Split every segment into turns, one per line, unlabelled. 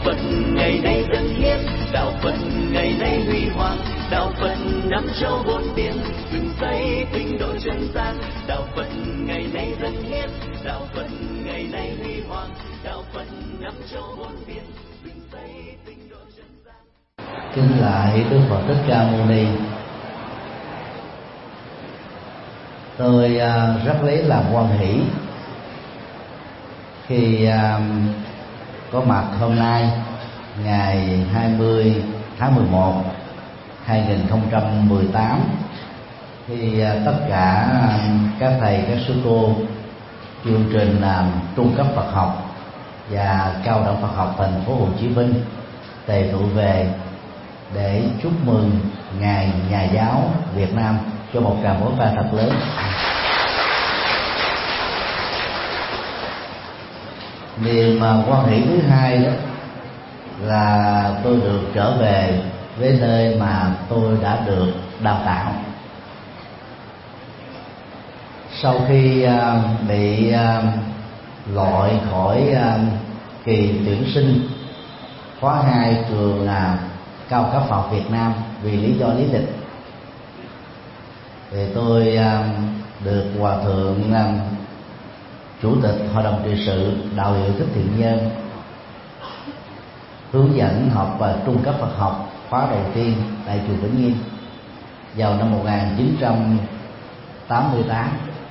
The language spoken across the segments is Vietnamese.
Phật ngày nay dân hiến, đạo Phật ngày nay huy hoàng, đạo Phật năm châu bốn biển, dựng xây tinh độ chân gian. Đạo Phật ngày nay dân hiến, đạo Phật ngày nay huy hoàng, đạo Phật năm châu bốn biển, dựng xây tinh độ chân gian.
Kính lạy Đức Phật Thích Ca Mâu Ni. Tôi rất lấy làm hoan hỷ khi có mặt hôm nay ngày 20 tháng 11 2018, khi tất cả các thầy các sư cô chương trình trung cấp Phật học và cao đẳng Phật học thành phố Hồ Chí Minh tề tụ về để chúc mừng ngày Nhà giáo Việt Nam, cho một tràng vỗ tay thật lớn. Niềm hoan hỷ thứ hai đó là tôi được trở về với nơi mà tôi đã được đào tạo. Sau khi bị loại khỏi kỳ tuyển sinh khóa 2 trường cao cấp Phật Việt Nam vì lý do lý lịch, thì tôi được Hòa thượng Chủ tịch Hội đồng trị sự Đạo hiệu Thích Thiện Nhân hướng dẫn học và trung cấp Phật học khóa đầu tiên tại chùa Vĩnh Nghiêm vào năm 1988.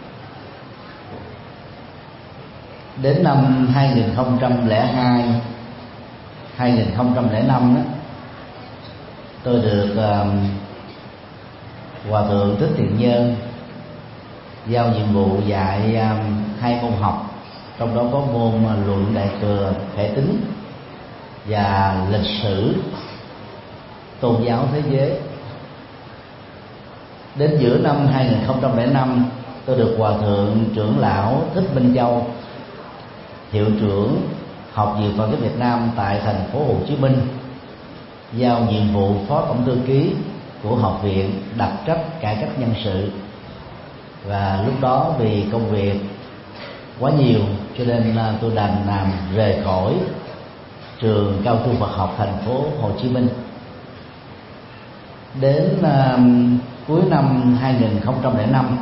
Đến năm 2002 2005 đó, tôi được Hòa thượng Thích Thiện Nhân giao nhiệm vụ dạy 2 môn học, trong đó có môn luận Đại thừa Hệ tính và lịch sử tôn giáo thế giới. Đến giữa năm 2005, tôi được Hòa thượng trưởng lão Thích Minh Châu, hiệu trưởng Học viện Phật giáo Việt Nam tại thành phố Hồ Chí Minh, giao nhiệm vụ phó tổng thư ký của học viện, đặc trách cải cách nhân sự. Và lúc đó vì công việc quá nhiều cho nên tôi đành rời khỏi trường cao trung Phật học thành phố Hồ Chí Minh. Đến cuối năm 2005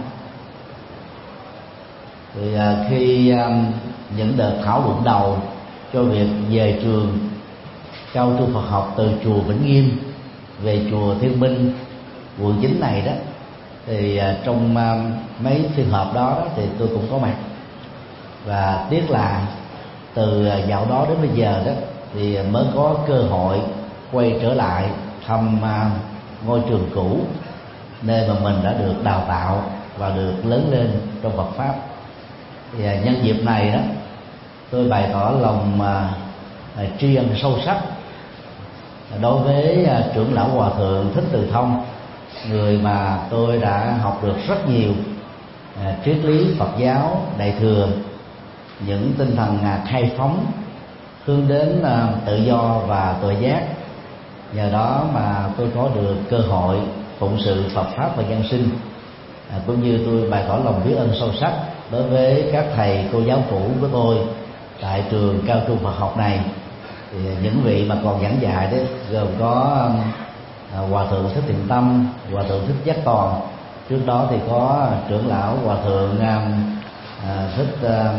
thì khi những đợt thảo luận đầu cho việc về trường cao trung Phật học từ chùa Vĩnh Nghiêm về chùa Thiên Minh, quận 9 này đó, thì trong mấy phiên họp đó thì tôi cũng có mặt. Và tiếc là từ dạo đó đến bây giờ đó thì mới có cơ hội quay trở lại thăm ngôi trường cũ, nơi mà mình đã được đào tạo và được lớn lên trong Phật pháp. Thì nhân dịp này đó, tôi bày tỏ lòng tri ân sâu sắc đối với trưởng lão Hòa thượng Thích Từ Thông, người mà tôi đã học được rất nhiều triết lý Phật giáo Đại thừa, những tinh thần khai phóng hướng đến tự do và tự giác. Nhờ đó mà tôi có được cơ hội phụng sự Phật pháp và dân sinh, cũng như tôi bày tỏ lòng biết ơn sâu sắc đối với các thầy cô giáo cũ của tôi tại trường cao trung Phật học này. Thì những vị mà còn giảng dạy đấy gồm có Hòa thượng Thích Thiện Tâm, Hòa thượng Thích Giác Toàn, trước đó thì có trưởng lão Hòa thượng Thích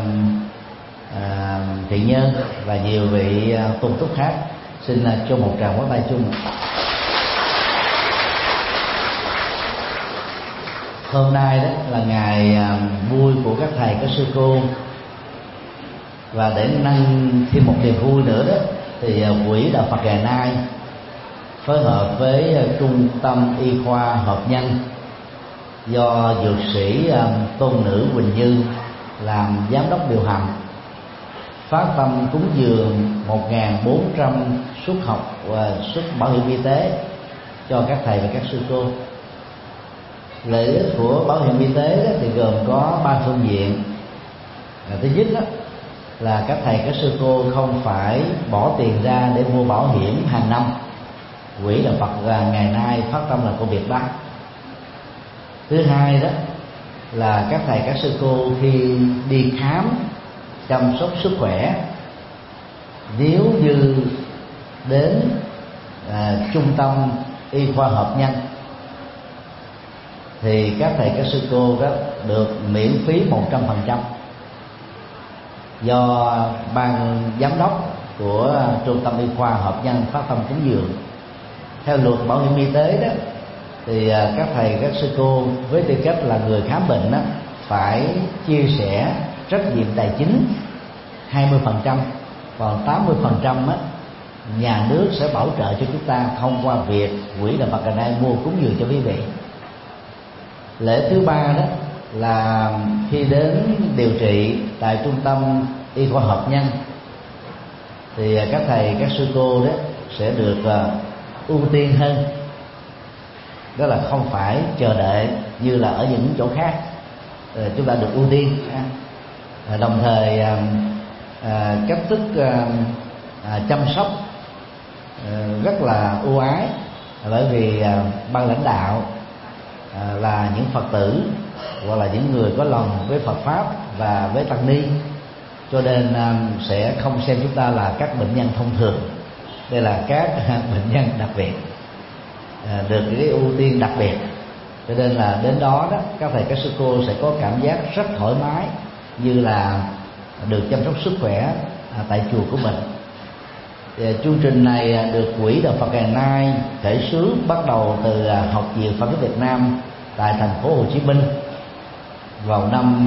Thiện Nhân và nhiều vị tôn túc khác. Xin cho một tràng vỗ tay chung. Hôm nay đó là ngày vui của các thầy các sư cô, và để nâng thêm một niềm vui nữa đó thì quỹ Đạo Phật ngày nay phối hợp với Trung tâm Y khoa Hợp Nhân do dược sĩ Tôn nữ Quỳnh Như làm giám đốc điều hành, phát tâm cúng dường 1.400 suất học và suất bảo hiểm y tế cho các thầy và các sư cô. Lợi ích của bảo hiểm y tế đó thì gồm có 3 phương diện. Thứ nhất đó là các thầy các sư cô không phải bỏ tiền ra để mua bảo hiểm hàng năm. Quỹ Đạo Phật ngày nay phát tâm là công việc đó. Thứ hai đó là các thầy các sư cô khi đi khám chăm sóc sức khỏe, nếu như đến trung tâm y khoa hợp nhân thì các thầy các sư cô đó được miễn phí 100% do ban giám đốc của trung tâm y khoa hợp nhân phát tâm cúng dường. Theo luật bảo hiểm y tế đó thì các thầy các sư cô với tư cách là người khám bệnh đó phải chia sẻ trách nhiệm tài chính 20%, còn 80% á nhà nước sẽ bảo trợ cho chúng ta thông qua việc quỹ Đạo Phật Ngày Nay mua cúng dường cho quý vị. Lễ thứ ba đó là khi đến điều trị tại trung tâm y khoa hợp nhân thì các thầy các sư cô đó sẽ được ưu tiên hơn, đó là không phải chờ đợi như là ở những chỗ khác, chúng ta được ưu tiên. Đồng thời cách thức chăm sóc rất là ưu ái, bởi vì ban lãnh đạo là những Phật tử hoặc là những người có lòng với Phật pháp và với tăng ni, cho nên sẽ không xem chúng ta là các bệnh nhân thông thường. Đây là các bệnh nhân đặc biệt, được cái ưu tiên đặc biệt, cho nên là đến đó các thầy các sư cô sẽ có cảm giác rất thoải mái, như là được chăm sóc sức khỏe tại chùa của mình. Chương trình này được quỹ Đạo Phật Ngày Nay khởi xướng bắt đầu từ Học viện Phật giáo Việt Nam tại thành phố Hồ Chí Minh vào năm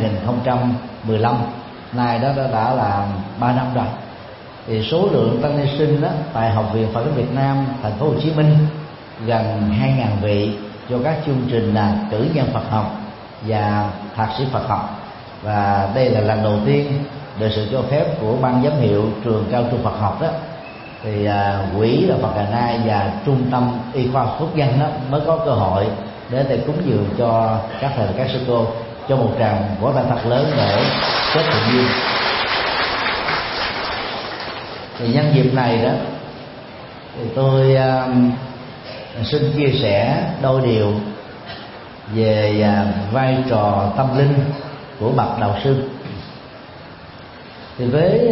2015. Nay đó đã là 3 năm rồi. Thì số lượng tăng ni sinh đó tại Học viện Phật giáo Việt Nam thành phố Hồ Chí Minh gần 2.000 vị cho các chương trình là cử nhân Phật học và thạc sĩ Phật học. Và đây là lần đầu tiên được sự cho phép của ban giám hiệu trường cao trung Phật học đó, thì quỹ Đạo Phật Ngày Nay và trung tâm y khoa Phước Dân đó mới có cơ hội để để cúng dường cho các thầy và các sư cô. Cho một tràng vỗ tay thật lớn để kết thiện duyên. Thì nhân dịp này đó thì tôi xin chia sẻ đôi điều về vai trò tâm linh của bậc đạo sư. Thì với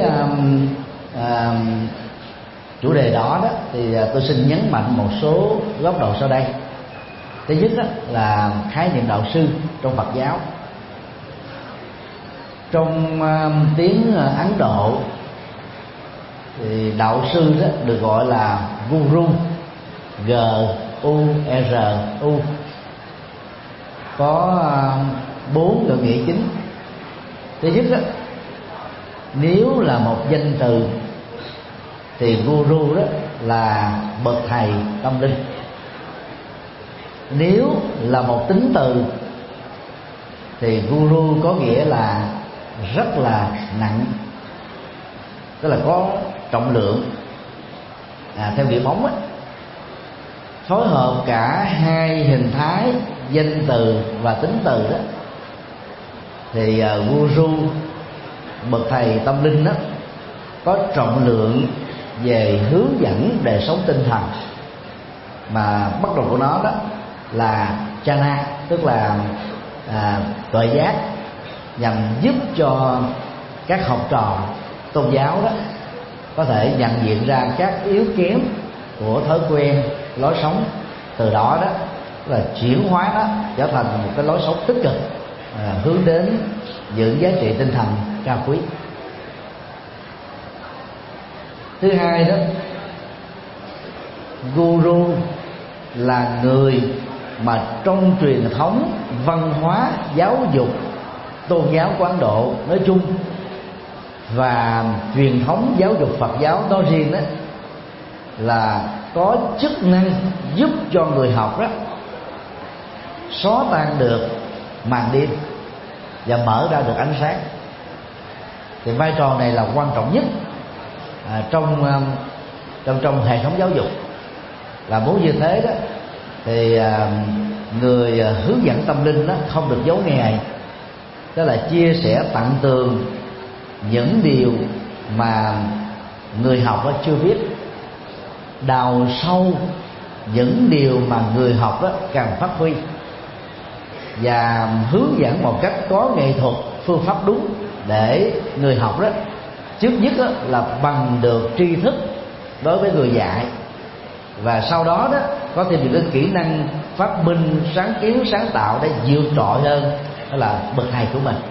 chủ đề đó thì tôi xin nhấn mạnh một số góc độ sau đây. Thứ nhất là khái niệm đạo sư trong Phật giáo. Trong tiếng Ấn Độ thì đạo sư đó được gọi là guru, G-U-R-U, có 4 ngữ nghĩa chính. Thứ nhất đó, nếu là một danh từ thì guru đó là bậc thầy tâm linh. Nếu là một tính từ thì guru có nghĩa là rất là nặng, tức là có trọng lượng. Theo nghĩa bóng phối hợp cả hai hình thái danh từ và tính từ đó thì guru, bậc thầy tâm linh đó, có trọng lượng về hướng dẫn đời sống tinh thần, mà bắt đầu của nó đó là chana, tức là tuệ giác, nhằm giúp cho các học trò tôn giáo đó có thể nhận diện ra các yếu kém của thói quen lối sống, từ đó đó là chuyển hóa nó trở thành một cái lối sống tích cực, hướng đến những giá trị tinh thần cao quý. Thứ hai đó, guru là người mà trong truyền thống văn hóa giáo dục tôn giáo của Ấn Độ nói chung và truyền thống giáo dục Phật giáo nói riêng đó, là có chức năng giúp cho người học đó xóa tan được màn đêm và mở ra được ánh sáng. Thì vai trò này là quan trọng nhất trong hệ thống giáo dục. Là muốn như thế đó thì người hướng dẫn tâm linh đó không được giấu nghề, tức là chia sẻ tận tường những điều mà người học đó chưa biết, đào sâu những điều mà người học đó cần phát huy, và hướng dẫn một cách có nghệ thuật, phương pháp đúng để người học đó trước nhất đó là bằng được tri thức đối với người dạy, và sau đó đó có thêm những cái kỹ năng phát minh, sáng kiến, sáng tạo để vượt trội hơn, đó là bậc thầy của mình.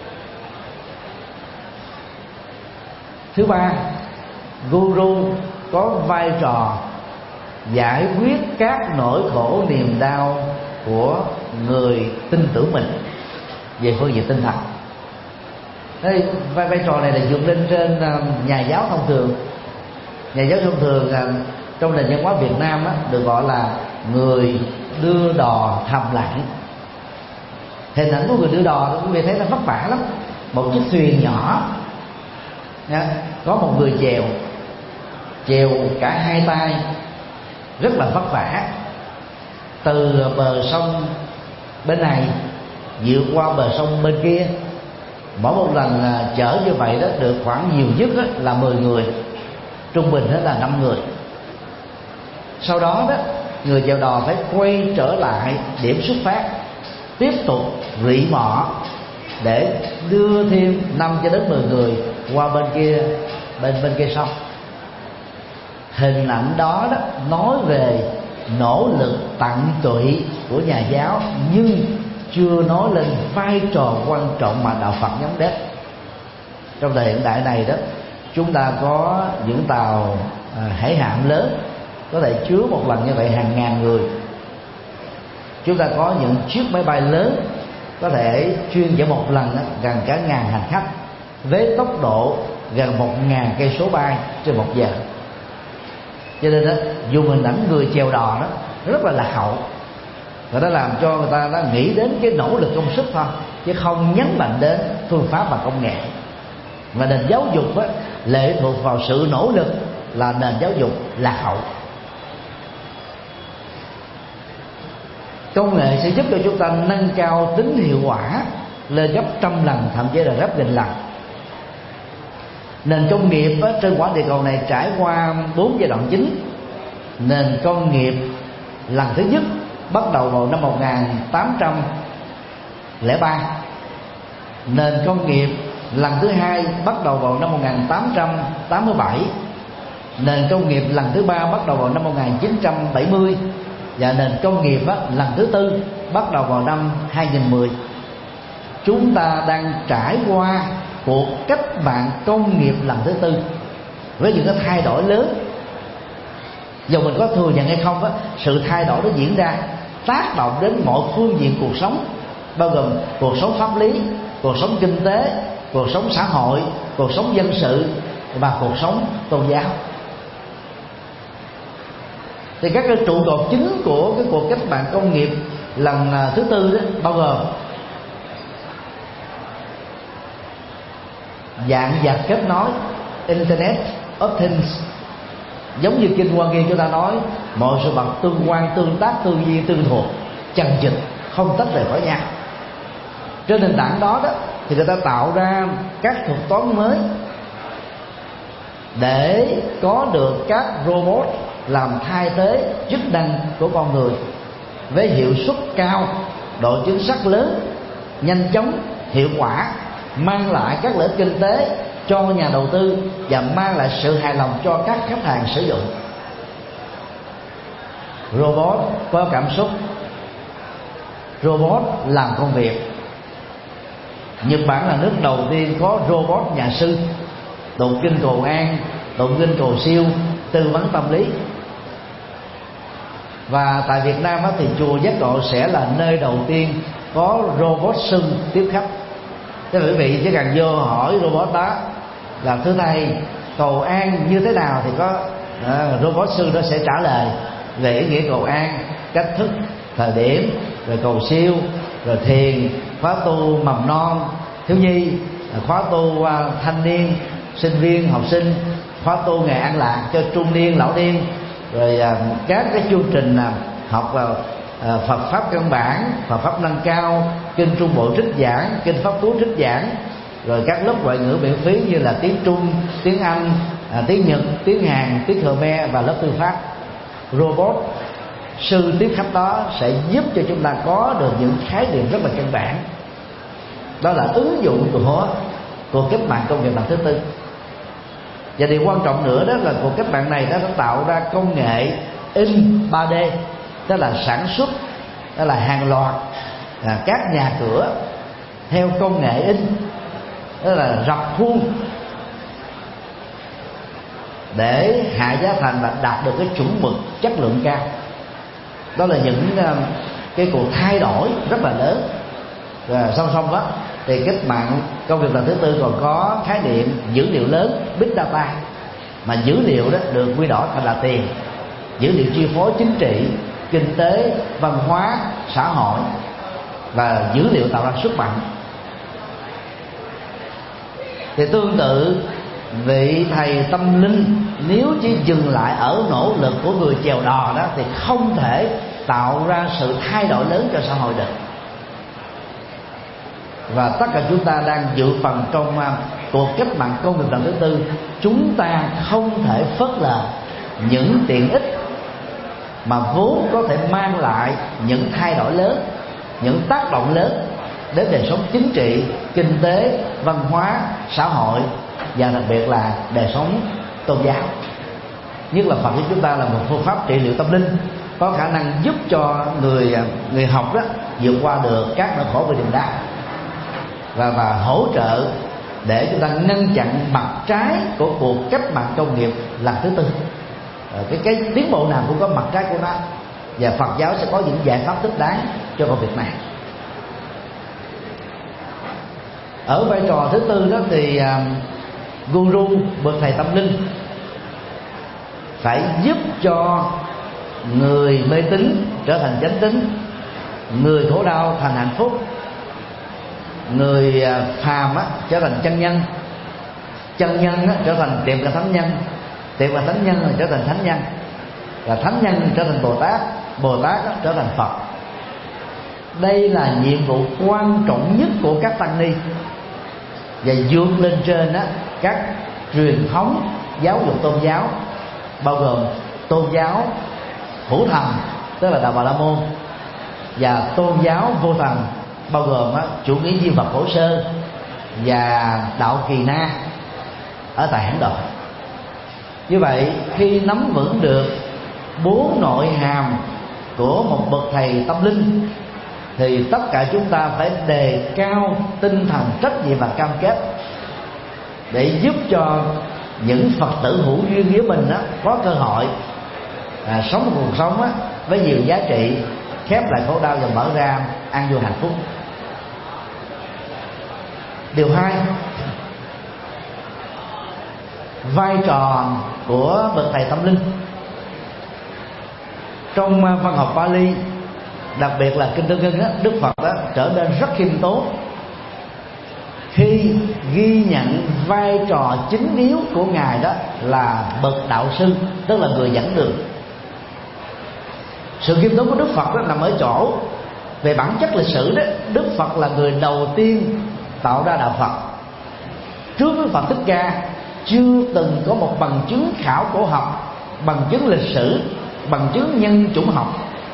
Thứ ba, guru có vai trò giải quyết các nỗi khổ niềm đau của người tin tưởng mình về phương diện tinh thần. Đây, vai trò này là vượt lên trên nhà giáo thông thường. Nhà giáo thông thường trong nền văn hóa Việt Nam được gọi là người đưa đò thầm lặng. Hình ảnh của người đưa đò quý vị thấy nó vất vả lắm. Một chiếc thuyền nhỏ, có một người chèo cả hai tay, rất là vất vả, từ bờ sông bên này vượt qua bờ sông bên kia. Mỗi một lần chở như vậy đó được khoảng nhiều nhất là 10 người, trung bình đó là 5 người. Sau đó đó người chèo đò phải quay trở lại điểm xuất phát, tiếp tục rỉ mỏ để đưa thêm 5 cho đến 10 người qua bên kia sông. Hình ảnh đó nói về nỗ lực tận tụy của nhà giáo, nhưng chưa nói lên vai trò quan trọng mà đạo Phật nhắm đến. Trong thời hiện đại này đó, chúng ta có những tàu hải hạm lớn có thể chứa một lần như vậy hàng ngàn người. Chúng ta có những chiếc máy bay lớn có thể chuyên chở một lần gần cả ngàn hành khách với tốc độ gần 1.000 cây số bay trên 1 giờ. Cho nên đó, dùng hình ảnh người chèo đò đó rất là lạc hậu, và nó làm cho người ta nghĩ đến cái nỗ lực công sức thôi, chứ không nhấn mạnh đến phương pháp và công nghệ. Và nền giáo dục lệ thuộc vào sự nỗ lực là nền giáo dục lạc hậu. Công nghệ sẽ giúp cho chúng ta nâng cao tính hiệu quả lên gấp 100 lần, thậm chí là gấp 1000 lần. Nền công nghiệp trên quả địa cầu này trải qua 4 giai đoạn chính. Nền công nghiệp lần thứ nhất bắt đầu vào năm 1803. Nền công nghiệp lần thứ hai bắt đầu vào năm 1887. Nền công nghiệp lần thứ ba bắt đầu vào năm 1970. Và nền công nghiệp lần thứ tư bắt đầu vào năm 2010. Chúng ta đang trải qua cuộc cách mạng công nghiệp lần thứ tư với những cái thay đổi lớn. Dù mình có thừa nhận hay không sự thay đổi đó diễn ra tác động đến mọi phương diện cuộc sống, bao gồm cuộc sống pháp lý, cuộc sống kinh tế, cuộc sống xã hội, cuộc sống dân sự và cuộc sống tôn giáo. Thì các cái trụ cột chính của cái cuộc cách mạng công nghiệp lần thứ tư đó bao gồm dạng vật kết nối, Internet of Things. Giống như kinh Hoa Nghiêm chúng ta nói, mọi sự vật tương quan, tương tác, tương duyên, tương thuộc, chằng chịt, không tách rời khỏi nhau. Trên nền tảng đó thì người ta tạo ra các thuật toán mới để có được các robot làm thay thế chức năng của con người với hiệu suất cao, độ chính xác lớn, nhanh chóng, hiệu quả, mang lại các lợi ích kinh tế cho nhà đầu tư và mang lại sự hài lòng cho các khách hàng sử dụng. Robot có cảm xúc, robot làm công việc. Nhật Bản là nước đầu tiên có robot nhà sư, tụng kinh cầu an, tụng kinh cầu siêu, tư vấn tâm lý. Và tại Việt Nam thì chùa Giác Ngộ sẽ là nơi đầu tiên có robot sư tiếp khách. Thế quý vị chỉ cần vô hỏi robot đó là thưa thầy cầu an như thế nào thì có robot sư đó sẽ trả lời về ý nghĩa cầu an, cách thức, thời điểm, rồi cầu siêu, rồi thiền, khóa tu mầm non, thiếu nhi, khóa tu thanh niên, sinh viên, học sinh, khóa tu ngày an lạc cho trung niên, lão niên, rồi các cái chương trình học Phật pháp căn bản, Phật pháp nâng cao, kinh Trung Bộ trích giảng, kinh Pháp Cú trích giảng, rồi các lớp ngoại ngữ miễn phí như là tiếng Trung, tiếng Anh, tiếng Nhật, tiếng Hàn, tiếng Khmer và lớp tư pháp. Robot sư tiếp khách đó sẽ giúp cho chúng ta có được những khái niệm rất là căn bản. Đó là ứng dụng của cách mạng công nghiệp lần thứ tư. Và điều quan trọng nữa đó là cuộc cách mạng này đã tạo ra công nghệ in 3D, tức là sản xuất, đó là hàng loạt các nhà cửa theo công nghệ in, đó là rập khuôn để hạ giá thành và đạt được cái chuẩn mực chất lượng cao. Đó là những cái cuộc thay đổi rất là lớn. Và song song đó thì cách mạng công nghiệp lần thứ tư còn có khái niệm dữ liệu lớn, big data, mà dữ liệu đó được quy đổi thành là tiền. Dữ liệu chi phối chính trị, kinh tế, văn hóa, xã hội, và dữ liệu tạo ra sức mạnh. Thì tương tự, vị thầy tâm linh nếu chỉ dừng lại ở nỗ lực của người chèo đò đó thì không thể tạo ra sự thay đổi lớn cho xã hội được. Và tất cả chúng ta đang dự phần trong cuộc cách mạng công nghiệp lần thứ tư. Chúng ta không thể phớt lờ những tiện ích mà vốn có thể mang lại những thay đổi lớn, những tác động lớn đến đời sống chính trị, kinh tế, văn hóa, xã hội, và đặc biệt là đời sống tôn giáo. Nhất là Phật của chúng ta là một phương pháp trị liệu tâm linh có khả năng giúp cho người học đó vượt qua được các nỗi khổ về niềm đau, và hỗ trợ để chúng ta ngăn chặn mặt trái của cuộc cách mạng công nghiệp lần thứ tư. Cái tiến bộ nào cũng có mặt trái của nó, và Phật giáo sẽ có những giải pháp thích đáng cho công việc này. Ở vai trò thứ tư đó thì guru, bậc thầy tâm linh, phải giúp cho người mê tín trở thành chánh tín, người khổ đau thành hạnh phúc, người phàm trở thành chân nhân, chân nhân trở thành tiệm cận thánh nhân, tiệm cận thánh nhân trở thành thánh nhân, và thánh nhân trở thành Bồ Tát, Bồ Tát trở thành Phật. Đây là nhiệm vụ quan trọng nhất của các tăng ni, và vượt lên trên các truyền thống giáo dục tôn giáo, bao gồm tôn giáo hữu thần tức là đạo Bà La Môn, và tôn giáo vô thần bao gồm chủ nghĩa duy vật Phổ Sơ và đạo Kỳ Na ở tại Ấn Độ. Như vậy, khi nắm vững được 4 nội hàm của một bậc thầy tâm linh thì tất cả chúng ta phải đề cao tinh thần trách nhiệm và cam kết để giúp cho những Phật tử hữu duyên với mình có cơ hội sống một cuộc sống với nhiều giá trị, khép lại khổ đau và mở ra an vui hạnh phúc. Điều 2, vai trò của bậc thầy tâm linh. Trong văn học Pali, đặc biệt là Kinh Tương Ưng, Đức Phật trở nên rất khiêm tốn khi ghi nhận vai trò chính yếu của Ngài đó là bậc đạo sư, tức là người dẫn đường. Sự khiêm tốn của Đức Phật đó nằm ở chỗ về bản chất lịch sử đó, Đức Phật là người đầu tiên tạo ra đạo Phật. Trước Đức Phật Thích Ca chưa từng có một bằng chứng khảo cổ học, bằng chứng lịch sử, bằng chứng nhân chủng học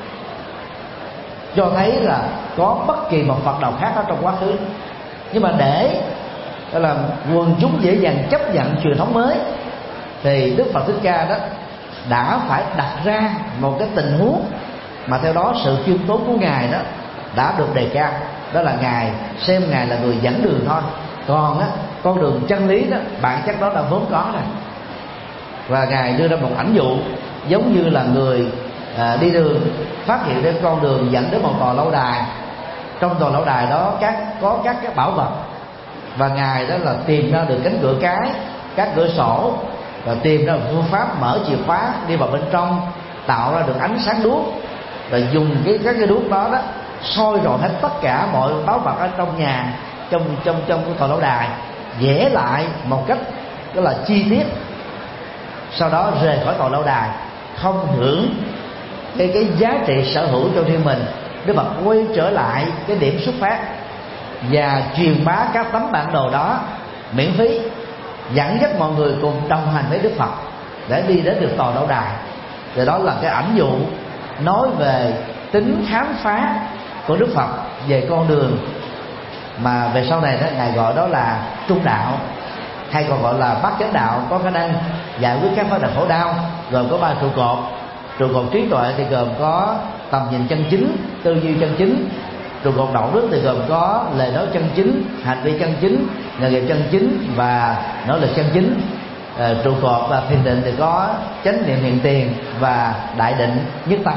cho thấy là có bất kỳ một Phật nào khác ở trong quá khứ. Nhưng mà để là quần chúng dễ dàng chấp nhận truyền thống mới thì Đức Phật Thích Ca đó đã phải đặt ra một cái tình huống mà theo đó sự khiêm tốn của Ngài đó đã được đề cao. Đó là Ngài xem Ngài là người dẫn đường thôi, còn con đường chân lý đó bản chất đó đã vốn có rồi. Và Ngài đưa ra một ảnh dụ giống như là người đi đường phát hiện đến con đường dẫn đến một tòa lâu đài. Trong tòa lâu đài đó có các cái bảo vật, và Ngài đó là tìm ra được cánh cửa cái, các cửa sổ, và tìm ra một phương pháp mở chìa khóa đi vào bên trong, tạo ra được ánh sáng đuốc, rồi dùng các cái đuốc đó soi rọi hết tất cả mọi báu vật ở trong nhà, trong cái tòa lâu đài, vẽ lại một cách đó là chi tiết. Sau đó rời khỏi tòa lâu đài, không hưởng cái giá trị sở hữu cho riêng mình. Đức Phật quay trở lại cái điểm xuất phát và truyền bá các tấm bản đồ đó miễn phí, dẫn dắt mọi người cùng đồng hành với Đức Phật để đi đến được tòa lâu đài. Thì đó là cái ảnh dụ nói về tính khám phá của Đức Phật về con đường mà về sau này đó Ngài gọi đó là trung đạo. hay còn gọi là bát chánh đạo, có khả năng giải quyết các vấn đề khổ đau, gồm có 3 trụ cột. Trụ cột trí tuệ thì gồm có tầm nhìn chân chính, tư duy chân chính. Trụ cột đạo đức thì gồm có lời nói chân chính, hành vi chân chính, nghề nghiệp chân chính và nỗ lực chân chính. Trụ cột là thiền định thì có chánh niệm hiện tiền và đại định nhất tâm.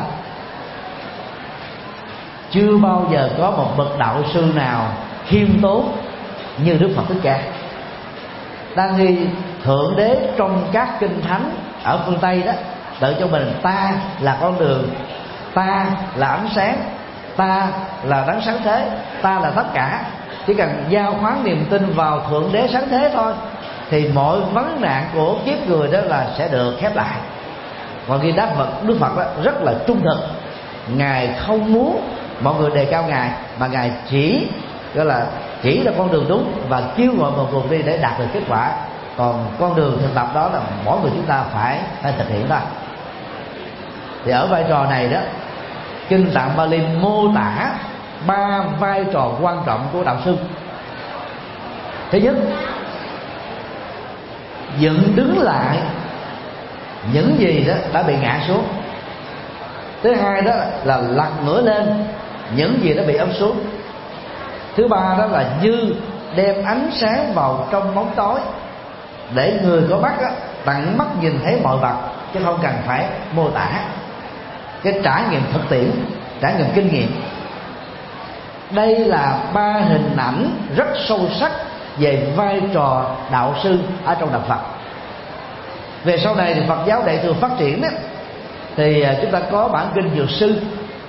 Chưa bao giờ có một bậc đạo sư nào khiêm tốn như Đức Phật Thích Ca. Đang khi thượng đế trong các kinh thánh ở phương Tây đó tự cho mình ta là con đường, ta là ánh sáng, ta là đấng sáng thế, ta là tất cả. Chỉ cần giao khoán niềm tin vào thượng đế sáng thế thôi thì mọi vấn nạn của kiếp người đó là sẽ được khép lại. Còn khi Đức Phật đó rất là trung thực, Ngài không muốn mọi người đề cao Ngài, mà Ngài chỉ gọi là chỉ ra con đường đúng và kêu gọi mọi người đi để đạt được kết quả. Còn con đường thực tập đó là mỗi người chúng ta phải thực hiện thôi. Thì ở vai trò này đó, Kinh Tạng Bali mô tả 3 vai trò quan trọng của đạo sư. Thứ nhất, dựng đứng lại những gì đó đã bị ngã xuống. Thứ hai đó là lật ngửa lên những gì đã bị ấm xuống. Thứ ba đó là như đem ánh sáng vào trong bóng tối, để người có mắt đó, tận mắt nhìn thấy mọi vật, chứ không cần phải mô tả. Cái trải nghiệm thực tiễn, trải nghiệm kinh nghiệm. Đây là 3 hình ảnh rất sâu sắc về vai trò đạo sư ở trong đạo Phật. Về sau này thì Phật giáo Đại thừa phát triển đó, thì chúng ta có bản kinh Dược Sư,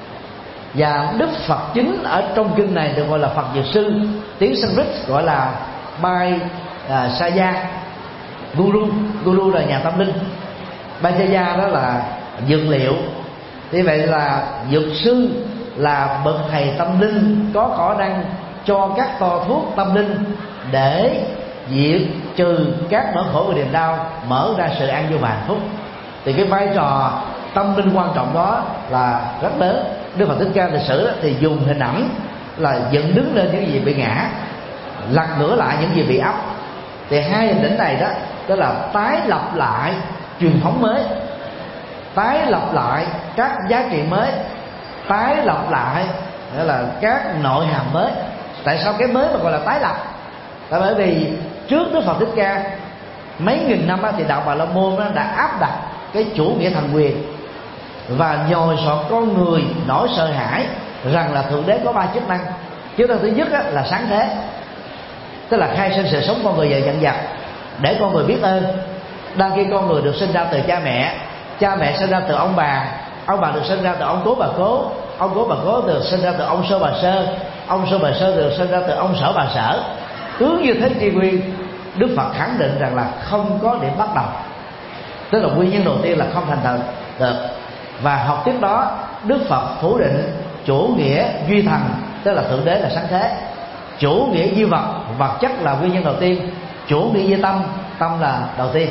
và Đức Phật chính ở trong kinh này được gọi là Phật Dược Sư, tiếng Sanskrit gọi là Bhai Saya Guru. Guru là nhà tâm linh, Bhajaya đó là dược liệu. Như vậy là dược sư là bậc thầy tâm linh có khả năng cho các toa thuốc tâm linh để diệt trừ các nỗi khổ và niềm đau, mở ra sự an vui và hạnh phúc. Thì cái vai trò tâm linh quan trọng đó là rất lớn. Đức Phật Thích Ca lịch sử thì dùng hình ảnh là dựng đứng lên những gì bị ngã, lật ngửa lại những gì bị ấp. Thì 2 hình ảnh này đó là tái lập lại truyền thống mới, tái lập lại các giá trị mới, tái lập lại nghĩa là các nội hàm mới. Tại sao cái mới mà gọi là tái lập? Tại bởi vì trước Đức Phật Thích Ca mấy nghìn năm thì đạo Bà La Môn đã áp đặt cái chủ nghĩa thần quyền và nhồi sọt con người nỗi sợ hãi rằng là thượng đế có 3 chức năng. Chức năng thứ nhất là sáng thế, tức là khai sinh sự sống con người và dặn dặt để con người biết ơn. Đang khi con người được sinh ra từ cha mẹ sinh ra từ ông bà được sinh ra từ ông cố bà cố được sinh ra từ ông sơ bà sơ được sinh ra từ ông sở bà sở. Cứ như thế tri nguyên, Đức Phật khẳng định rằng là không có điểm bắt đầu, tức là nguyên nhân đầu tiên là không thành tựu được. Và học tiếp đó, Đức Phật phủ định chủ nghĩa duy thần, tức là thượng đế là sáng thế. Chủ nghĩa duy vật, vật chất là nguyên nhân đầu tiên. Chủ nghĩa duy tâm, tâm là đầu tiên.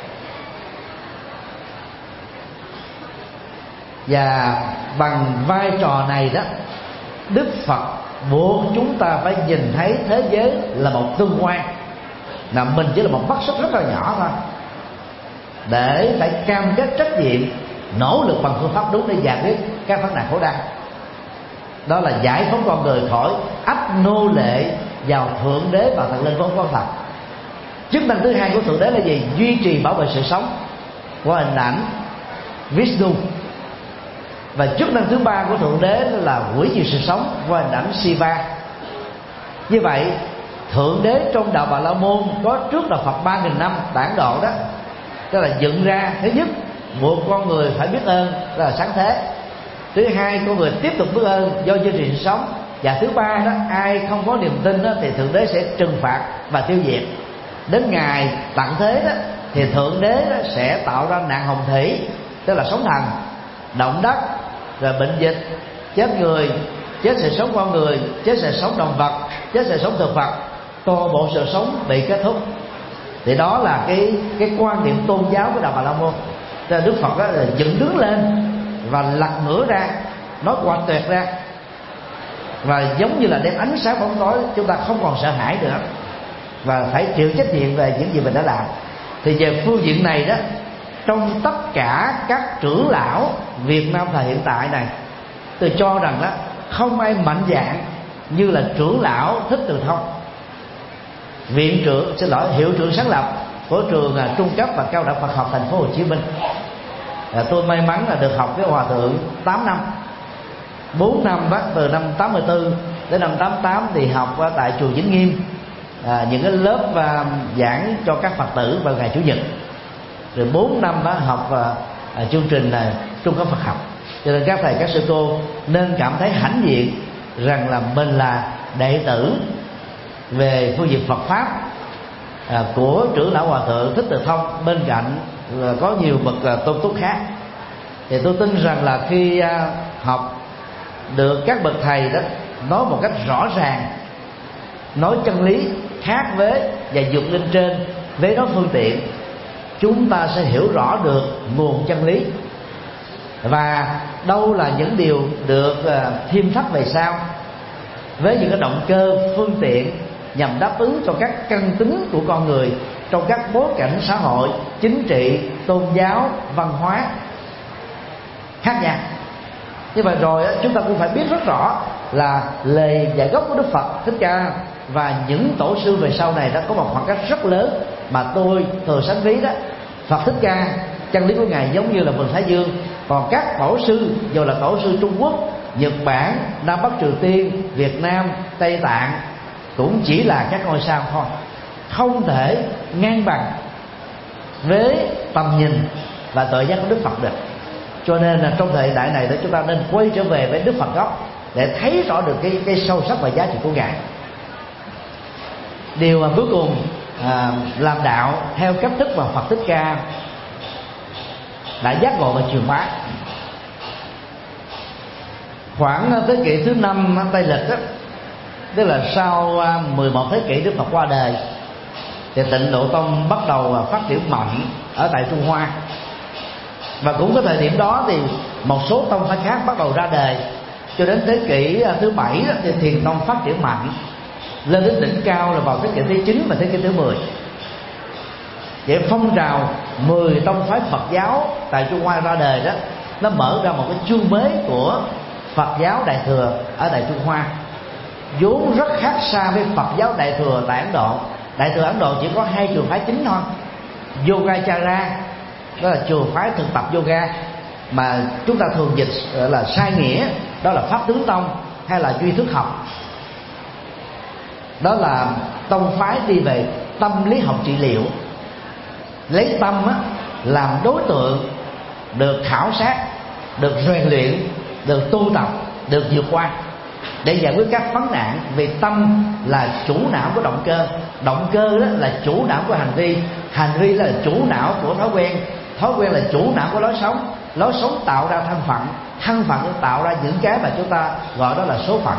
Và bằng vai trò này đó, Đức Phật buộc chúng ta phải nhìn thấy thế giới là một tương quan, là mình chỉ là một mắt xích rất là nhỏ thôi, để phải cam kết trách nhiệm, nỗ lực bằng phương pháp đúng để giải quyết các vấn nạn khổ đau. Đó là giải phóng con người khỏi ách nô lệ vào thượng đế và thần linh vốn có thật. Chức năng thứ hai của thượng đế là gì? Duy trì bảo vệ sự sống qua hình ảnh Vishnu. Và chức năng thứ ba của thượng đế là hủy diệt sự sống qua hình ảnh Shiva. Như vậy thượng đế trong đạo Bà La Môn có trước đạo Phật 3.000 năm tản độ đó, tức là dựng ra thứ nhất buộc con người phải biết ơn, đó là sáng thế. Thứ hai, con người tiếp tục biết ơn do duy trì sự sống. Và thứ ba đó, ai không có niềm tin đó, thì thượng đế sẽ trừng phạt và tiêu diệt. Đến ngày tận thế đó, thì thượng đế đó sẽ tạo ra nạn hồng thủy, tức là sóng thần, động đất, rồi bệnh dịch, chết người, chết sự sống con người, chết sự sống động vật, chết sự sống thực vật, toàn bộ sự sống bị kết thúc. Thì đó là cái quan điểm tôn giáo của đạo Bà La Môn. Cho nên Đức Phật đó là dựng đứng lên và lật ngửa ra, nói quạt tuyệt ra, và giống như là đem ánh sáng bóng tối, chúng ta không còn sợ hãi nữa. và phải chịu trách nhiệm về những gì mình đã làm. Thì về phương diện này đó, trong tất cả các trưởng lão Việt Nam thời hiện tại này, tôi cho rằng đó không ai mạnh dạn như là trưởng lão Thích Từ Thông, hiệu trưởng sáng lập của trường trung cấp và cao đẳng Phật học Thành phố Hồ Chí Minh. Tôi may mắn là được học với hòa thượng 8 năm, 4 năm từ năm 84 đến năm 88 thì học tại chùa Vĩnh Nghiêm, những cái lớp giảng cho các Phật tử vào ngày Chủ nhật, rồi 4 năm học chương trình trung cấp Phật học. Cho nên các thầy các sư cô nên cảm thấy hãnh diện rằng là mình là đệ tử về phương diện Phật pháp của trưởng lão hòa thượng Thích Từ Thông, bên cạnh có nhiều bậc tôn túc khác. Thì tôi tin rằng là khi học được các bậc thầy đó nói một cách rõ ràng, nói chân lý khác với và dùng lên trên với nói phương tiện, chúng ta sẽ hiểu rõ được nguồn chân lý và đâu là những điều được thêm thắt về sau, với những cái động cơ phương tiện nhằm đáp ứng cho các căn tính của con người trong các bối cảnh xã hội, chính trị, tôn giáo, văn hóa khác nhau. Như vậy rồi chúng ta cũng phải biết rất rõ là lời dạy gốc của Đức Phật Thích Ca và những tổ sư về sau này đã có một khoảng cách rất lớn, mà tôi thường sánh ví đó, Phật Thích Ca chân lý của ngài giống như là vầng thái dương, còn các tổ sư dù là tổ sư Trung Quốc, Nhật Bản, Nam Bắc Triều Tiên, Việt Nam, Tây Tạng cũng chỉ là các ngôi sao thôi, không thể ngang bằng với tầm nhìn và tự giác của Đức Phật được. Cho nên là trong thời đại này chúng ta nên quay trở về với Đức Phật gốc để thấy rõ được cái sâu sắc và giá trị của ngài. Điều mà cuối cùng làm đạo theo cách thức mà Phật Thích Ca đã giác ngộ và truyền bá. Khoảng thế kỷ thứ 5 Tây lịch đó, tức là sau 11 thế kỷ Đức Phật qua đời, thì Tịnh Độ Tông bắt đầu phát triển mạnh ở tại Trung Hoa. Và cũng có thời điểm đó thì một số tông phái khác bắt đầu ra đời. Cho đến thế kỷ thứ 7 đó, thì Thiền Tông phát triển mạnh lên đến đỉnh cao là vào thế kỷ thứ 9 và thế kỷ thứ 10. Vậy phong trào 10 tông phái Phật giáo tại Trung Hoa ra đời đó, nó mở ra một cái chương mới của Phật giáo Đại thừa ở tại Trung Hoa, vốn rất khác xa với Phật giáo Đại thừa tại Ấn Độ. Đại thừa Ấn Độ chỉ có 2 trường phái chính thôi: Yogacara, đó là trường phái thực tập yoga, mà chúng ta thường dịch là sai nghĩa, đó là Pháp Tướng Tông hay là Duy Thức học. Đó là tông phái đi về tâm lý học trị liệu, lấy tâm làm đối tượng được khảo sát, được rèn luyện, được tu tập, được vượt qua để giải quyết các vấn nạn. Vì tâm là chủ não của động cơ, động cơ đó là chủ não của hành vi là chủ não của thói quen là chủ não của lối sống tạo ra thân phận tạo ra những cái mà chúng ta gọi đó là số phận.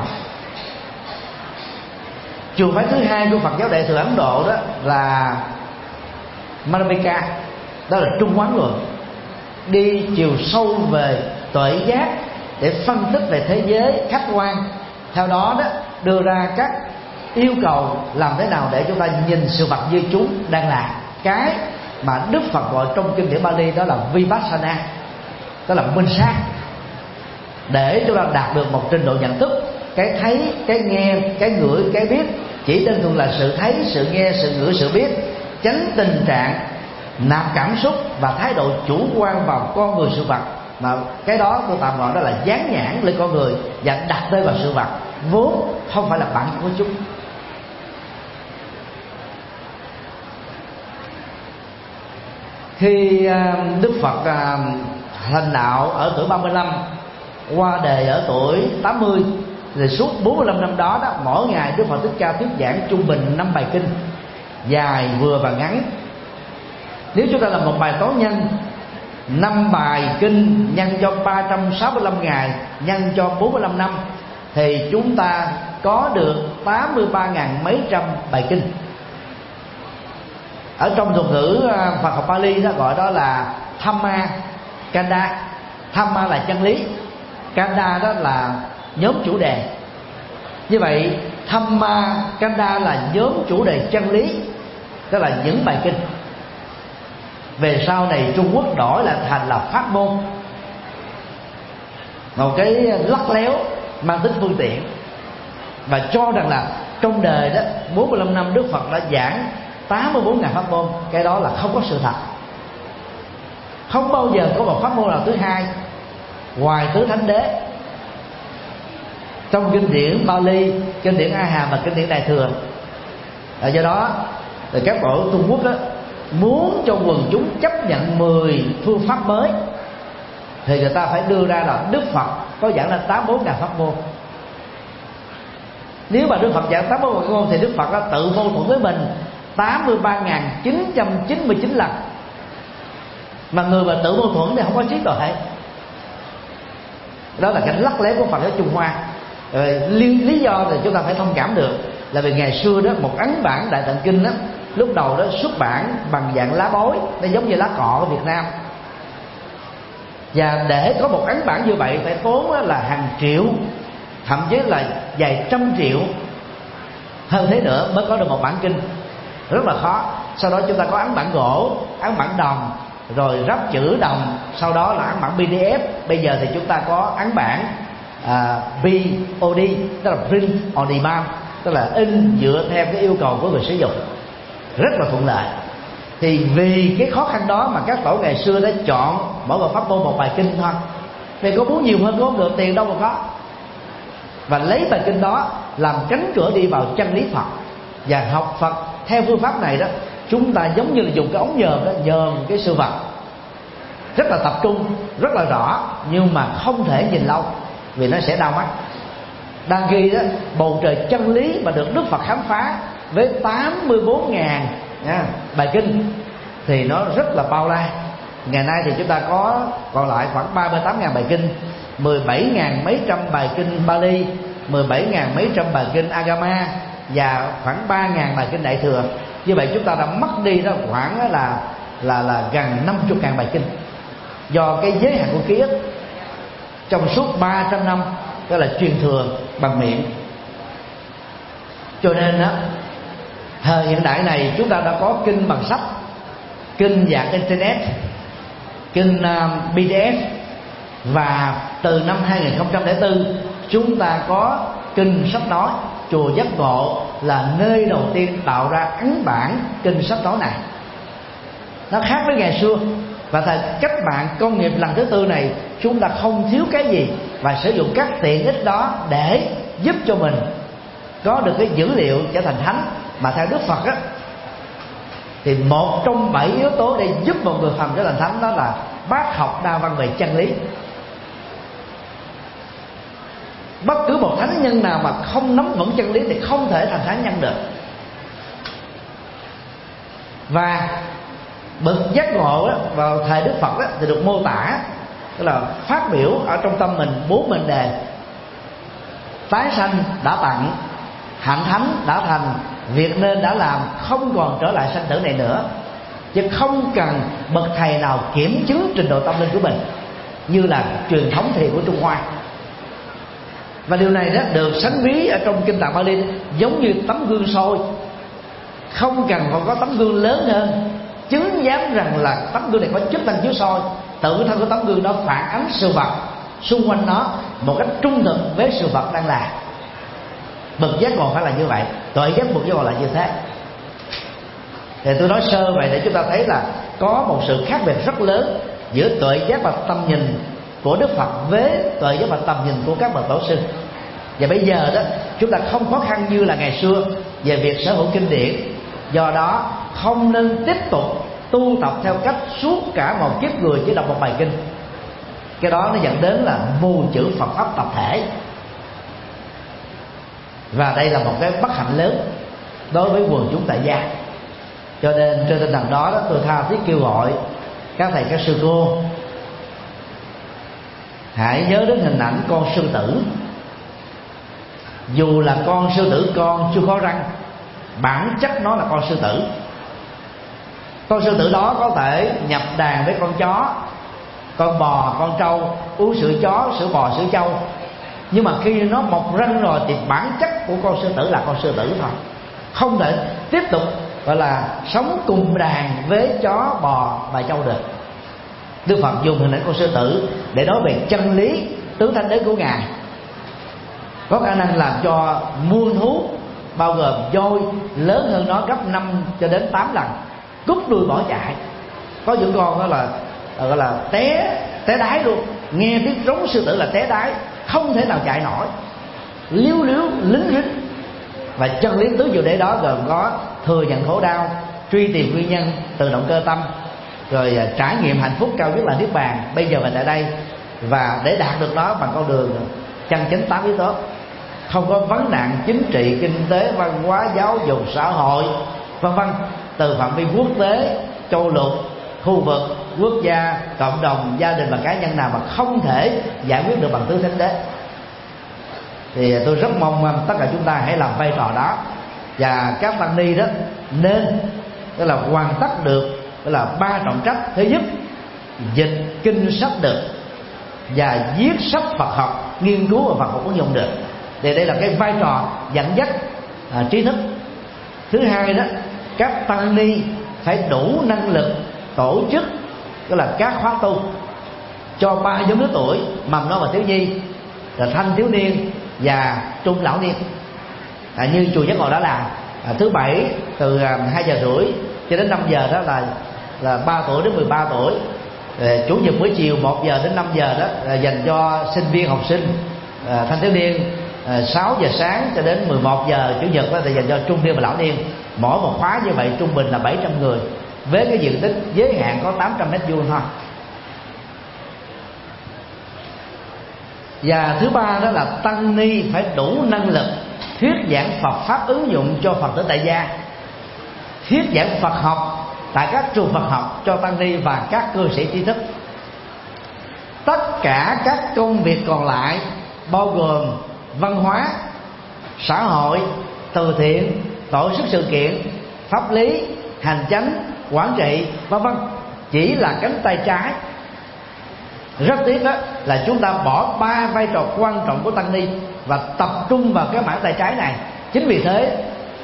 Trường phái thứ hai của Phật giáo Đại thừa Ấn Độ đó là Madhyamika, đó là trung quán luận, đi chiều sâu về tuệ giác để phân tích về thế giới khách quan, theo đó đưa ra các yêu cầu làm thế nào để chúng ta nhìn sự vật như chúng đang là, cái mà Đức Phật gọi trong kinh điển Bali đó là Vipassana, đó là minh sát, để chúng ta đạt được một trình độ nhận thức, cái thấy, cái nghe, cái ngửi, cái biết chỉ đơn thuần là sự thấy, sự nghe, sự ngửi, sự biết, tránh tình trạng nạp cảm xúc và thái độ chủ quan vào con người sự vật, mà cái đó tôi tạm gọi đó là dán nhãn lên con người và đặt tên vào sự vật vốn không phải là bản chất của chúng. Khi Đức Phật thành đạo ở tuổi 35, qua đời ở tuổi 80, thì suốt 45 năm đó, mỗi ngày Đức Phật Thích Ca thuyết giảng trung bình 5 bài kinh, dài, vừa và ngắn. Nếu chúng ta làm một bài toán nhân 5 bài kinh nhân cho 365 ngày nhân cho 45 năm thì chúng ta có được 83.000 mấy trăm bài kinh. Ở trong thuật ngữ Phật học Pali đó gọi đó là Dhamma Kanda. Dhamma là chân lý, Kanda đó là nhóm chủ đề. Như vậy Dhamma Kanda là nhóm chủ đề chân lý, tức là những bài kinh. Về sau này Trung Quốc đổi lại thành là pháp môn, một cái lắt léo mang tính phương tiện, và cho rằng là trong đời đó 45 năm Đức Phật đã giảng 84.000 pháp môn. Cái đó là không có sự thật. Không bao giờ có một pháp môn nào thứ hai ngoài tứ thánh đế trong kinh điển Bali, kinh điển A Hàm và kinh điển Đại Thừa. Do đó thì các bộ Trung Quốc đó, muốn cho quần chúng chấp nhận 10 phương pháp mới thì người ta phải đưa ra là Đức Phật có giảng là 84.000 pháp môn. Nếu mà Đức Phật giảng 84.000 pháp môn thì Đức Phật đã tự mâu thuẫn với mình 83.999 lần. Mà người mà tự mâu thuẫn thì không có trí tuệ. Đó là cái lắt léo của Phật giáo Trung Hoa. Lý do thì chúng ta phải thông cảm được là vì ngày xưa đó, một ấn bản Đại Tạng Kinh đó, lúc đầu đó xuất bản bằng dạng lá bối, nó giống như lá cọ ở Việt Nam. Và để có một ấn bản như vậy phải tốn là hàng triệu, thậm chí là vài trăm triệu hơn thế nữa mới có được một bản kinh, rất là khó. Sau đó chúng ta có ấn bản gỗ, ấn bản đồng, rồi ráp chữ đồng, sau đó là ấn bản PDF. Bây giờ thì chúng ta có ấn bản POD, tức là print on demand, tức là in dựa theo cái yêu cầu của người sử dụng, rất là thuận lợi. Thì vì cái khó khăn đó mà các tổ ngày xưa đã chọn mỗi một pháp môn một bài kinh thôi. Vì có muốn nhiều hơn cũng không được, tiền đâu mà có. Và lấy bài kinh đó làm cánh cửa đi vào chân lý Phật. Và học Phật theo phương pháp này đó, chúng ta giống như là dùng cái ống nhòm đó, nhòm cái sự vật rất là tập trung, rất là rõ, nhưng mà không thể nhìn lâu vì nó sẽ đau mắt. Đang khi đó bầu trời chân lý mà được Đức Phật khám phá với 84.000 bài kinh thì nó rất là bao la. Ngày nay thì chúng ta có còn lại khoảng 38.000 bài kinh, 17.000 mấy trăm bài kinh Bali, 17.000 mấy trăm bài kinh Agama và khoảng 3.000 bài kinh Đại Thừa. Như vậy chúng ta đã mất đi đó khoảng là gần 50.000 bài kinh do cái giới hạn của ký ức trong suốt 300 năm, đó là truyền thừa bằng miệng. Cho nên đó, thời hiện đại này chúng ta đã có kinh bằng sách, kinh dạng internet, kinh PDF, và từ năm 2004 chúng ta có kinh sách nói. Chùa Giác Ngộ là nơi đầu tiên tạo ra ấn bản kinh sách nói này. Nó khác với ngày xưa. Và thời cách mạng công nghiệp lần thứ tư này, chúng ta không thiếu cái gì và sử dụng các tiện ích đó để giúp cho mình có được cái dữ liệu trở thành thánh. Mà theo Đức Phật á, thì một trong 7 yếu tố để giúp một người phàm trở thành thánh đó là bác học đa văn về chân lý. Bất cứ một thánh nhân nào mà không nắm vững chân lý thì không thể thành thánh nhân được. Và bậc giác ngộ đó, vào thời Đức Phật đó, thì được mô tả tức là phát biểu ở trong tâm mình 4 mệnh đề: tái sanh đã tặng, hạnh thánh đã thành, việc nên đã làm, không còn trở lại sanh tử này nữa. Chứ không cần bậc thầy nào kiểm chứng trình độ tâm linh của mình như là truyền thống thiền của Trung Hoa. Và điều này đó được sánh ví ở trong kinh Tạng Bali giống như tấm gương soi, không cần còn có tấm gương lớn hơn chứng giám rằng là tấm gương này có chức năng chiếu soi. Tự thân của tấm gương đó phản ánh sự vật xung quanh nó một cách trung thực với sự vật đang là. Bậc giác ngộ phải là như vậy, tuệ giác bậc giác ngộ là như thế. Thì tôi nói sơ vậy để chúng ta thấy là có một sự khác biệt rất lớn giữa tuệ giác và tầm nhìn của Đức Phật với tuệ giác và tầm nhìn của các bậc tổ sư. Và bây giờ đó chúng ta không khó khăn như là ngày xưa về việc sở hữu kinh điển. Do đó không nên tiếp tục tu tập theo cách suốt cả một kiếp người chỉ đọc một bài kinh. Cái đó nó dẫn đến là mù chữ Phật pháp tập thể. Và đây là một cái bất hạnh lớn đối với quần chúng tại gia. Cho nên trên tinh thần đó, tôi tha thiết kêu gọi các thầy các sư cô hãy nhớ đến hình ảnh con sư tử. Dù là con sư tử con chưa có răng, bản chất nó là con sư tử. Con sư tử đó có thể nhập đàn với con chó, con bò, con trâu, uống sữa chó, sữa bò, sữa trâu. nhưng mà khi nó mọc răng rồi thì bản chất của con sư tử là con sư tử thôi, không thể tiếp tục gọi là sống cùng đàn với chó bò và trâu được. Đức Phật dùng hình ảnh con sư tử để nói về chân lý tướng thánh đế của Ngài, có khả năng làm cho muôn thú bao gồm voi lớn hơn nó gấp 5 cho đến 8 lần cúp đuôi bỏ chạy. Có những con đó là gọi là té đái luôn, nghe tiếng rống sư tử là té đái, không thể nào chạy nổi, líu lính rít. Và chân lý tứ diệu đế đó gồm có thừa nhận khổ đau, truy tìm nguyên nhân từ động cơ tâm, rồi trải nghiệm hạnh phúc cao nhất là niết bàn bây giờ và tại đây. Và để đạt được đó bằng con đường chân chính 8 yếu tố, không có vấn nạn chính trị, kinh tế, văn hóa, giáo dục, xã hội vân vân, từ phạm vi quốc tế, châu lục, khu vực, quốc gia, cộng đồng, gia đình và cá nhân nào mà không thể giải quyết được bằng tứ thánh đế. Thì tôi rất mong tất cả chúng ta hãy làm vai trò đó, và các tăng ni đó nên tức là hoàn tất được tức là 3 trọng trách. Thứ nhất, dịch kinh sách được và viết sách Phật học, nghiên cứu và Phật học ứng dụng được, thì đây là cái vai trò dẫn dắt trí thức. Thứ hai đó, các tăng ni phải đủ năng lực tổ chức tức là các khóa tu cho 3 nhóm lứa tuổi: mầm non và thiếu nhi, là thanh thiếu niên và trung lão niên. Như chùa Giác Ngộ đã làm, thứ bảy từ 2 giờ rưỡi cho đến 5 giờ đó là 3 tuổi đến 13 tuổi. Chủ nhật buổi chiều 1 giờ đến 5 giờ đó là dành cho sinh viên, học sinh, thanh thiếu niên. 6 giờ sáng cho đến 11 giờ chủ nhật đó là dành cho trung niên và lão niên. Mỗi một khóa như vậy trung bình là 700 người, với cái diện tích giới hạn có 800 mét vuông thôi. Và thứ ba đó là tăng ni phải đủ năng lực thuyết giảng Phật pháp ứng dụng cho Phật tử tại gia, thuyết giảng Phật học tại các trường Phật học cho tăng ni và các cư sĩ trí thức. Tất cả các công việc còn lại bao gồm văn hóa, xã hội, từ thiện, tổ chức sự kiện, pháp lý, hành chánh, quản trị vân vân chỉ là cánh tay trái. Rất tiếc đó là chúng ta bỏ 3 vai trò quan trọng của tăng ni và tập trung vào cái mảng tay trái này. Chính vì thế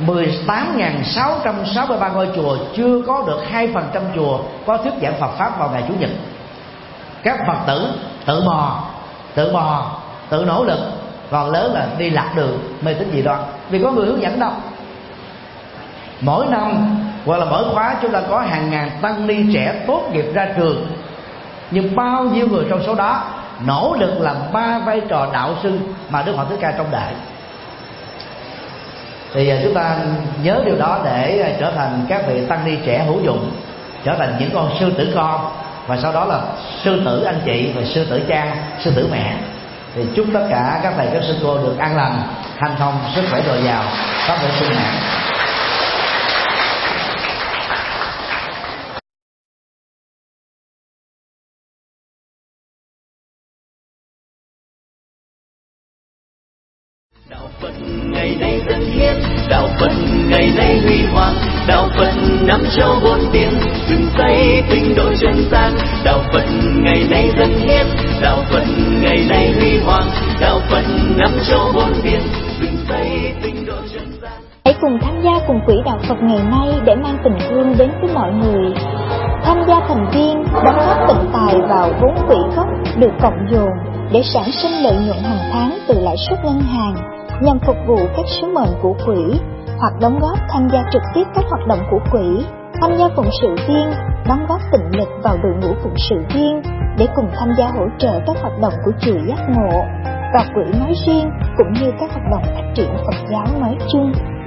18.663 ngôi chùa chưa có được 2% chùa có thuyết giảng Phật pháp vào ngày Chủ nhật. Các Phật tử tự bò, tự nỗ lực, còn lớn là đi lạc đường mê tín dị đoan, vì có người hướng dẫn đâu. Mỗi năm hoặc là mỗi khóa chúng ta có hàng ngàn tăng ni trẻ tốt nghiệp ra trường, nhưng bao nhiêu người trong số đó nỗ lực làm 3 vai trò đạo sư mà Đức Phật Thích Ca trông đợi. Thì chúng ta nhớ điều đó để trở thành các vị tăng ni trẻ hữu dụng, trở thành những con sư tử con, và sau đó là sư tử anh chị và sư tử cha, sư tử mẹ. Thì chúc tất cả các thầy các sư cô được an lành, hanh thông, sức khỏe dồi dào, pháp thể sung mãn.
Đạo Phật ngày nay dân hiến, đạo Phật ngày nay huy hoàng, đạo Phật năm châu bốn biển, dựng xây tinh độ chân gian. Đạo Phật ngày nay dân hiến, đạo Phật ngày nay huy hoàng, đạo Phật năm châu bốn biển, dựng xây tinh độ chân gian.
Hãy cùng tham gia cùng quỹ đạo Phật ngày nay để mang tình thương đến với mọi người. Tham gia thành viên đóng góp tịnh tài vào vốn quỹ gốc được cộng dồn để sản sinh lợi nhuận hàng tháng từ lãi suất ngân hàng nhằm phục vụ các sứ mệnh của quỹ, hoặc đóng góp tham gia trực tiếp các hoạt động của quỹ, tham gia phụng sự viên, đóng góp tịnh lực vào đội ngũ phụng sự viên để cùng tham gia hỗ trợ các hoạt động của chùa Giác Ngộ và quỹ nói riêng, cũng như các hoạt động phát triển Phật giáo nói chung.